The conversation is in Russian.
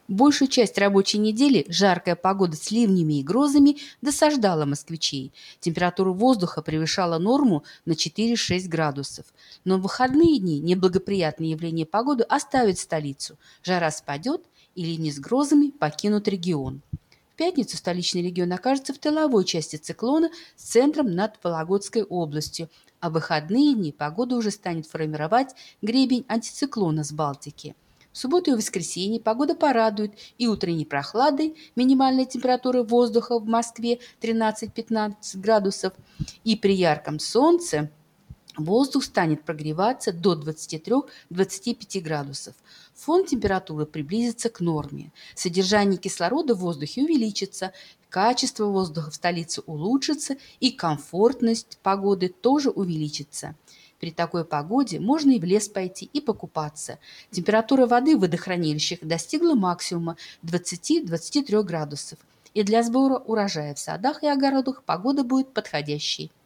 Большую часть рабочей недели жаркая погода с ливнями и грозами досаждала москвичей. Температура воздуха превышала норму на 4-6 градусов. Но в выходные дни неблагоприятные явления погоды оставят столицу. Жара спадет, и ливни с грозами покинут регион. В пятницу столичный регион окажется в тыловой части циклона с центром над Вологодской областью, а в выходные дни погода уже станет формировать гребень антициклона с Балтики. В субботу и воскресенье погода порадует и утренней прохладой, минимальная температура воздуха в Москве 13-15 градусов, и при ярком солнце воздух станет прогреваться до 23-25 градусов. Фон температуры приблизится к норме. Содержание кислорода в воздухе увеличится, качество воздуха в столице улучшится и комфортность погоды тоже увеличится. При такой погоде можно и в лес пойти и покупаться. Температура воды в водохранилищах достигла максимума 20-23 градусов. И для сбора урожая в садах и огородах погода будет подходящей.